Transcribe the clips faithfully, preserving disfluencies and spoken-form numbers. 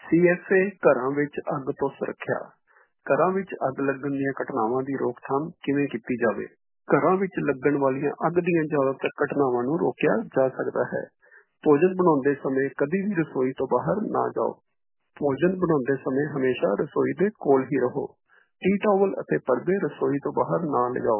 ਸੀ S ਏ ਘਰਾਂ ਵਿੱਚ ਅੱਗ ਤੋਂ ਸੁਰੱਖਿਆ। ਘਰਾਂ ਵਿੱਚ ਅੱਗ ਲੱਗਣ ਦੀਆਂ ਘਟਨਾਵਾਂ ਦੀ ਰੋਕਥਾਮ ਕਿਵੇਂ ਕੀਤੀ ਜਾਵੇ? ਘਰਾਂ ਵਿੱਚ ਲੱਗਣ ਵਾਲੀਆਂ ਅੱਗ ਦੀਆਂ ਜ਼ਿਆਦਾਤਰ ਘਟਨਾਵਾਂ ਨੂੰ ਰੋਕਿਆ ਜਾ ਸਕਦਾ ਹੈ। ਭੋਜਨ ਬਣਾਉਂਦੇ ਸਮੇਂ ਕਦੀ ਵੀ ਰਸੋਈ ਤੋਂ ਬਾਹਰ ਨਾ ਜਾਓ। ਭੋਜਨ ਬਣਾਉਂਦੇ ਸਮੇਂ ਹਮੇਸ਼ਾ ਰਸੋਈ ਦੇ ਕੋਲ ਹੀ ਰਹੋ। ਟੀ ਟਾਵਲ ਅਤੇ ਪਰਦੇ ਰਸੋਈ ਤੋਂ ਬਾਹਰ ਨਾ ਲਿਜਾਓ।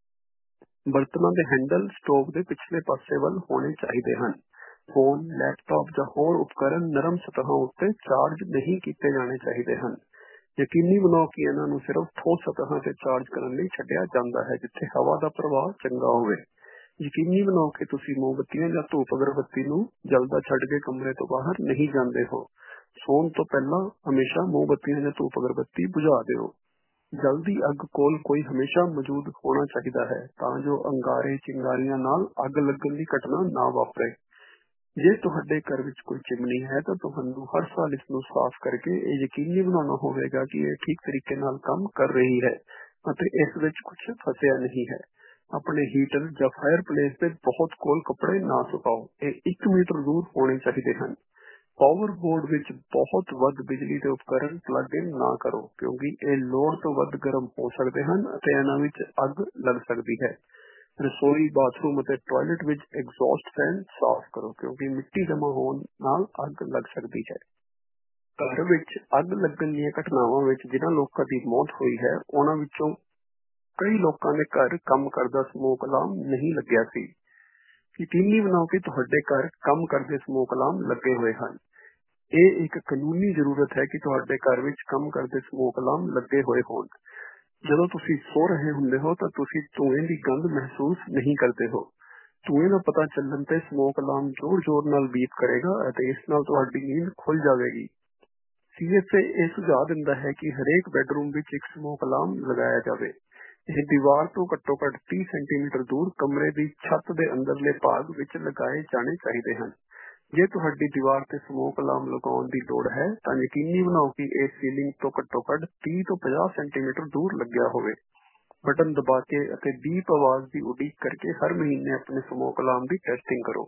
ਬਰਤਨਾਂ ਦੇ ਹੈਂਡਲ ਸਟੋਵ ਦੇ ਪਿਛਲੇ ਪਾਸੇ ਵੱਲ ਹੋਣੇ ਚਾਹੀਦੇ ਹਨ। ਫੋਨ, ਲੈਪਟਾਪ ਜਾਂ ਹੋਰ ਉਪਕਰਨ ਨਰਮ ਸਤਹਾਂ ਉੱਤੇ ਚਾਰਜ ਨਹੀਂ ਕੀਤੇ ਜਾਣੇ ਚਾਹੀਦੇ ਹਨ। ਯਕੀਨੀ ਬਣਾਓ ਕਿ ਇਹਨਾਂ ਨੂੰ ਸਿਰਫ ਠੋਸ ਸਤਹਾਂ ਤੇ ਚਾਰਜ ਕਰਨ ਲਈ ਛੱਡਿਆ ਜਾਂਦਾ ਹੈ ਜਿੱਥੇ ਹਵਾ ਦਾ ਪ੍ਰਵਾਹ ਚੰਗਾ ਹੋਵੇ। ਯਕੀਨੀ ਬਣਾਓ ਕਿ ਤੁਸੀਂ ਮੋਮਬੱਤੀਆਂ ਜਾਂ ਧੂਪ ਅਗਰਬੱਤੀ ਨੂੰ ਜਲਦਾ ਛੱਡ ਕੇ ਕਮਰੇ ਤੋਂ ਬਾਹਰ ਨਹੀਂ ਜਾਂਦੇ ਹੋ। ਸੌਣ ਤੋਂ ਪਹਿਲਾਂ ਹਮੇਸ਼ਾ ਮੋਮਬੱਤੀਆਂ ਜਾਂ ਧੂਪ ਅਗਰਬੱਤੀ ਬੁਝਾ ਦਿਓ। ਜਲਦੀ ਅੱਗ ਕੋਲ ਕੋਈ ਹਮੇਸ਼ਾ ਮੌਜੂਦ ਹੋਣਾ ਚਾਹੀਦਾ ਹੈ ਤਾਂ ਜੋ ਅੰਗਾਰੇ ਚਿੰਗਾਰੀਆਂ ਨਾਲ ਅੱਗ ਲੱਗਣ ਦੀ ਘਟਨਾ ਨਾ ਵਾਪਰੇ। ਜੇ ਤੁਹਾਡੇ ਘਰ ਵਿੱਚ ਕੋਈ ਚਿਮਨੀ ਹੈ ਤਾਂ ਤੁਹਾਨੂੰ ਹਰ ਸਾਲ ਇਸ ਨੂੰ ਸਾਫ਼ ਕਰਕੇ ਇਹ ਯਕੀਨੀ ਬਣਾਉਣਾ ਹੋਵੇਗਾ ਕਿ ਇਹ ਠੀਕ ਤਰੀਕੇ ਨਾਲ ਕੰਮ ਕਰ ਰਹੀ ਹੈ ਅਤੇ ਇਸ ਵਿੱਚ ਕੁਝ ਫਸਿਆ ਨਹੀਂ ਹੈ। ਆਪਣੇ ਹੀਟਰ ਜਾਂ ਫਾਇਰਪਲੇਸ ਦੇ ਬਹੁਤ ਕੋਲ ਕੱਪੜੇ ਨਾ ਸੁਕਾਓ। ਇਹ ਇੱਕ ਮੀਟਰ ਦੂਰ ਹੋਣੇ ਚਾਹੀਦੇ ਹਨ। ਪਾਵਰ ਬੋਰਡ ਵਿੱਚ ਬਹੁਤ ਵੱਧ ਬਿਜਲੀ ਦੇ ਉਪਕਰਨ ਪਲੱਗ ਇਨ ਨਾ ਕਰੋ ਕਿਉਂਕਿ ਇਹ ਲੋੜ ਤੋਂ ਵੱਧ ਗਰਮ ਹੋ ਸਕਦੇ ਹਨ ਅਤੇ ਇਹਨਾਂ ਵਿੱਚ ਅੱਗ ਲੱਗ ਸਕਦੀ ਹੈ। ਰਸੋਈ, ਬਾਥਰੂਮ ਅਤੇ ਟਾਇਲਟ ਵਿੱਚ ਐਗਜ਼ੌਸਟ ਫੈਨ ਸਾਫ਼ ਕਰੋ ਕਿਉਂਕਿ ਮਿੱਟੀ ਜਮ੍ਹਾਂ ਹੋਣ ਨਾਲ ਅੱਗ ਲੱਗ ਸਕਦੀ ਹੈ। ਘਰ ਵਿੱਚ ਅੱਗ ਲੱਗਣ ਦੀਆਂ ਘਟਨਾਵਾਂ ਵਿੱਚ ਜਿਨ੍ਹਾਂ ਲੋਕਾਂ ਦੀ ਮੌਤ ਹੋਈ ਹੈ ਉਹਨਾਂ ਵਿੱਚੋਂ ਕਈ ਲੋਕਾਂ ਦੇ ਘਰ ਕੰਮ ਕਰਦਾ ਸਮੋਕ ਅਲਾਰਮ ਨਹੀਂ ਲੱਗਿਆ ਸੀ। ਯਕੀਨੀ ਬਣਾਓ ਕਿ ਤੁਹਾਡੇ ਘਰ ਕੰਮ ਕਰਦੇ ਸਮੋਕ ਅਲਾਰਮ ਲੱਗੇ ਹੋਏ ਹਨ। ਇਹ ਇੱਕ ਕਾਨੂੰਨੀ ਜ਼ਰੂਰਤ ਹੈ ਕਿ ਤੁਹਾਡੇ ਘਰ ਵਿੱਚ ਕੰਮ ਕਰਦੇ ਸਮੋਕ ਅਲਾਰਮ ਲੱਗੇ ਹੋਏ ਹੋਣ। ਜਦੋਂ ਤੁਸੀਂ ਸੋ ਰਹੇ ਹੁੰਦੇ ਹੋ ਤਾਂ ਤੁਸੀਂ ਧੂਏ ਦੀ ਗੰਧ ਮਹਿਸੂਸ ਨਹੀਂ ਕਰਦੇ ਹੋ। ਧੂਏ ਦਾ ਪਤਾ ਚੱਲਣ ਤੇ ਸਮੋਕ ਅਲਾਰਮ ਜ਼ੋਰ-ਜ਼ੋਰ ਨਾਲ ਬੀਪ ਕਰੇਗਾ ਅਤੇ ਇਸ ਨਾਲ ਤੁਹਾਡੀ ਨੀਂਦ ਖੁੱਲ ਜਾਵੇਗੀ। ਸੀ ਐਸ ਏ ਇਹ ਸੁਝਾਅ ਦਿੰਦਾ ਹੈ ਕਿ ਹਰੇਕ ਬੈਡਰੂਮ ਵਿੱਚ ਇੱਕ ਸਮੋਕ ਅਲਾਰਮ ਲਗਾਇਆ ਜਾਵੇ। ਇਹ ਦੀਵਾਰ ਤੋਂ ਘੱਟੋ ਘੱਟ ਤੀਹ ਸੈਂਟੀਮੀਟਰ ਦੂਰ ਕਮਰੇ ਦੀ ਛੱਤ ਦੇ ਅੰਦਰਲੇ ਭਾਗ ਵਿੱਚ ਲਗਾਏ ਜਾਣੇ ਚਾਹੀਦੇ ਹਨ। ਜੇ ਤੁਹਾਡੀ ਦੀਵਾਰ ਤੇ ਸਮੋਕ ਅਲਾਰਮ ਲਗਾਉਣ ਦੀ ਲੋੜ ਹੈ ਤਾਂ ਯਕੀਨੀ ਬਣਾਓ ਕਿ ਇਹ ਸੀਲਿੰਗ ਤੋਂ ਘੱਟੋ ਘੱਟ ਤੀਹ ਤੋਂ ਪੰਜਾਹ ਸੈਂਟੀਮੀਟਰ ਦੂਰ ਲੱਗਿਆ ਹੋਵੇ। ਬਟਨ ਦਬਾ ਕੇ ਅਤੇ ਬੀਪ ਆਵਾਜ਼ ਦੀ ਉਡੀਕ ਕਰਕੇ ਹਰ ਮਹੀਨੇ ਆਪਣੇ ਸਮੋਕ ਅਲਾਰਮ ਦੀ ਟੈਸਟਿੰਗ ਕਰੋ।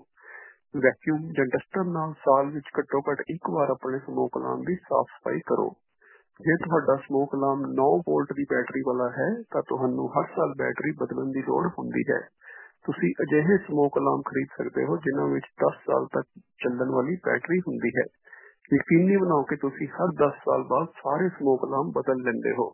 ਵੈਕਿਊਮ ਜਾਂ ਡਸਟਰ ਨਾਲ ਸਾਲ ਵਿੱਚ ਘੱਟੋ ਘੱਟ ਇੱਕ ਵਾਰ ਆਪਣੇ ਸਮੋਕ ਅਲਾਰਮ ਦੀ ਸਾਫ਼ ਸਫਾਈ ਕਰੋ। ਜੇ ਤੁਹਾਡਾ ਸਮੋਕ ਅਲਾਰਮ ਨੌ ਵੋਲਟ ਦੀ ਬੈਟਰੀ ਵਾਲਾ ਹੈ ਤਾਂ ਤੁਹਾਨੂੰ ਹਰ ਸਾਲ ਬੈਟਰੀ ਬਦਲਣ ਦੀ ਲੋੜ ਹੁੰਦੀ ਹੈ। ਤੁਸੀਂ ਅਜਿਹੇ ਸਮੋਕ ਅਲਾਰਮ ਖਰੀਦ ਸਕਦੇ ਹੋ ਜਿਨ੍ਹਾਂ ਵਿੱਚ ਦਸ ਸਾਲ ਤੱਕ ਚੱਲਣ ਵਾਲੀ ਬੈਟਰੀ ਹੁੰਦੀ ਹੈ। ਯਕੀਨੀ ਬਣਾਓ ਕਿ ਤੁਸੀਂ ਹਰ ਦਸ ਸਾਲ ਬਾਅਦ ਸਾਰੇ ਸਮੋਕ ਅਲਾਰਮ ਬਦਲ ਲੈਂਦੇ ਹੋ।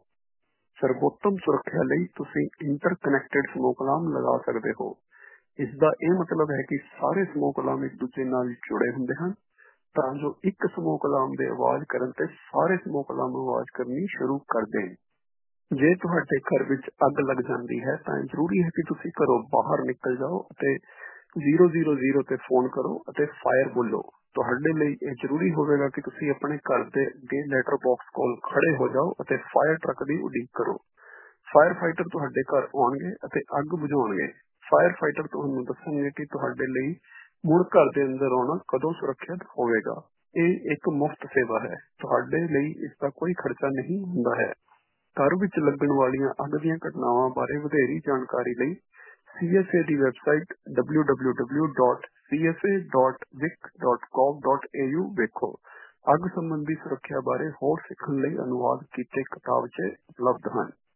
ਸਰਵੋਤਮ ਸੁਰੱਖਿਆ ਲਈ ਤੁਸੀਂ ਇੰਟਰਕਨੈਕਟਡ ਸਮੋਕ ਅਲਾਰਮ ਲਗਾ ਸਕਦੇ ਹੋ। ਇਸ ਦਾ ਇਹ ਮਤਲਬ ਹੈ ਕਿ ਸਾਰੇ ਸਮੋਕ ਅਲਾਰਮ ਇੱਕ ਦੂਜੇ ਨਾਲ ਜੁੜੇ ਹੁੰਦੇ ਹਨ ਤਾਂ ਜੋ ਇੱਕ ਸਮੋਕ ਅਲਾਰਮ ਦੇ ਆਵਾਜ਼ ਕਰਨ ਤੇ ਸਾਰੇ ਸਮੋਕ ਅਲਾਰਮ ਆਵਾਜ਼ ਕਰਨੀ ਸ਼ੁਰੂ ਕਰ ਦੇਣ। ਜੇ ਤੁਹਾਡੇ ਘਰ ਵਿੱਚ ਅੱਗ ਲੱਗ ਜਾਂਦੀ ਹੈ ਤਾਂ ਜ਼ਰੂਰੀ ਹੈ ਕਿ ਤੁਸੀਂ ਘਰੋਂ ਬਾਹਰ ਨਿਕਲ ਜਾਓ ਅਤੇ ਜ਼ੀਰੋ ਜ਼ੀਰੋ ਜ਼ੀਰੋ ਤੇ ਫੋਨ ਕਰੋ ਅਤੇ ਫਾਇਰ ਬੋਲੋ। ਤੁਹਾਡੇ ਲਈ ਇਹ ਜ਼ਰੂਰੀ ਹੋਵੇਗਾ ਕਿ ਤੁਸੀਂ ਆਪਣੇ ਘਰ ਦੇ ਅੱਗੇ ਲੈਟਰ ਬਾਕਸ ਕੋਲ ਖੜੇ ਹੋ ਜਾਓ ਅਤੇ ਫਾਇਰ ਟਰੱਕ ਦੀ ਉਡੀਕ ਕਰੋ। ਫਾਇਰ ਫਾਈਟਰ ਤੁਹਾਡੇ ਘਰ ਆਉਣਗੇ ਅਤੇ ਅੱਗ ਬੁਝਾਉਣਗੇ। ਫਾਇਰ ਫਾਈਟਰ ਤੁਹਾਨੂੰ ਦੱਸਣਗੇ ਕਿ ਤੁਹਾਡੇ ਲਈ ਮੁੜ ਘਰ ਦੇ ਅੰਦਰ ਆਉਣਾ ਕਦੋਂ ਸੁਰੱਖਿਅਤ ਹੋਵੇਗਾ। ਇਹ ਇੱਕ ਮੁਫਤ ਸੇਵਾ ਹੈ। ਤੁਹਾਡੇ ਲਈ ਇਸ ਦਾ ਕੋਈ ਖਰਚਾ ਨਹੀਂ ਹੁੰਦਾ ਹੈ। ਘਰ ਵਿੱਚ ਲੱਗਣ ਵਾਲੀਆਂ ਅੱਗ ਦੀਆਂ ਘਟਨਾਵਾਂ ਬਾਰੇ ਵਧੇਰੀ ਜਾਣਕਾਰੀ ਲਈ ਸੀ ਐਸ ਏ ਦੀ website W W W dot C S A dot vic dot gov dot A U ਵੇਖੋ। ਅੱਗ ਸੰਬੰਧੀ ਸੁਰੱਖਿਆ ਬਾਰੇ ਹੋਰ ਸਿੱਖਣ ਲਈ ਅਨੁਵਾਦ ਕੀਤੇ ਕਿਤਾਬਚੇ ਉਪਲਬਧ ਹਨ।